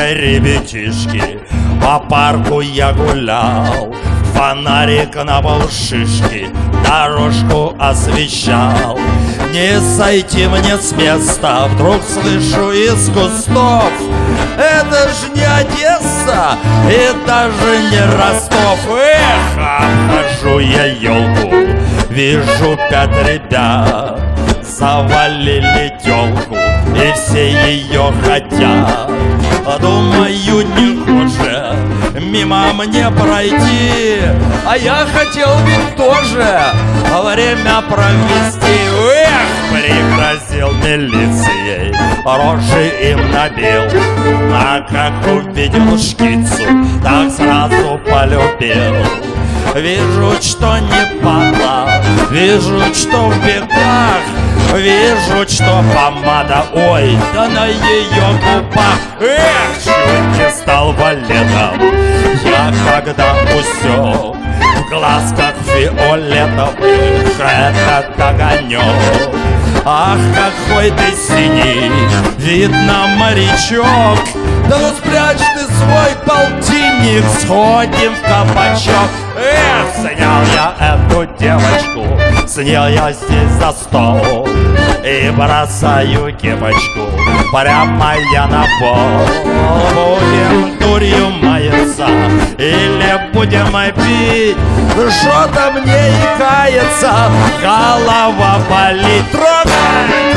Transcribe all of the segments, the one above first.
ребятишки, по парку я гулял, фонарик на полшишки дорожку освещал. Не сойти мне с места, вдруг слышу из кустов: это ж не Одесса и даже не Ростов. Эх, обхожу я елку, вижу 5 ребят, завалили тёлку и все ее хотят. Думаю, не хуже мимо мне пройти, а я хотел ведь тоже время провести. Эх, пригрозил милицией, рожи им набил, а как увидел шкицу, так сразу полюбил. Вижу, что не падла, вижу, что в бегах, вижу, что помада, ой, да на ее губах. Эх, чуть не стал валетом я, когда усек в глазках фиолетовых этот огонек. Ах, какой ты синий, видно, морячок. Да ну спрячь ты свой полтинник, сходим в кабачок. Эх, снял я эту девочку, снял я здесь за стол и бросаю кепочку прямо я на пол. Будем дурью маяться или будем пить? Что-то мне и кается, голова болит. Трогай!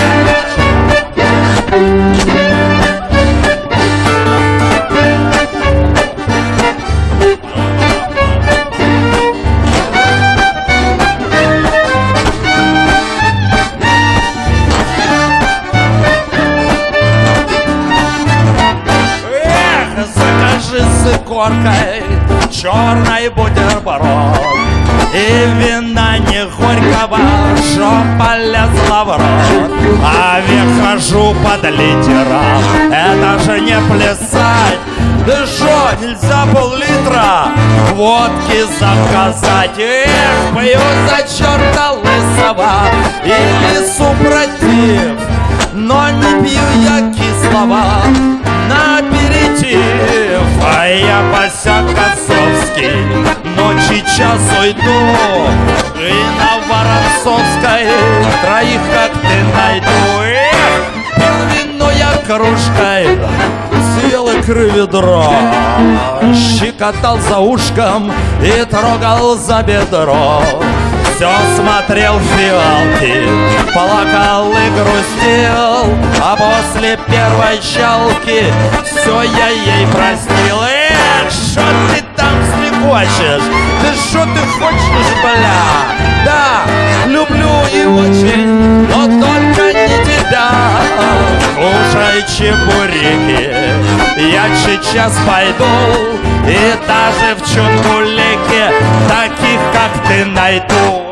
С икоркой черный бутерброд и вина не горького, что полезла в рот. А век хожу под литером, это же не плясать. Да шо, нельзя пол-литра водки заказать? Эх, пью за черта лысого или супротив, но не пью я кислого на аперитив. А я босяк Косовский, ночи час уйду, и на Воронцовской 3 как ты найду. Эх, пил вино я кружкой, съел икры ведро, щекотал за ушком и трогал за бедро. Все смотрел в фиалки, плакал и грустил, а после первой чалки все я ей простил. Эх, что ты там слегочешь? Да что ты хочешь, бля? Да, люблю и очень, но только не тебя. Кушай чебуреки, я сейчас пойду и даже в чунгулеке таких, как ты, найду.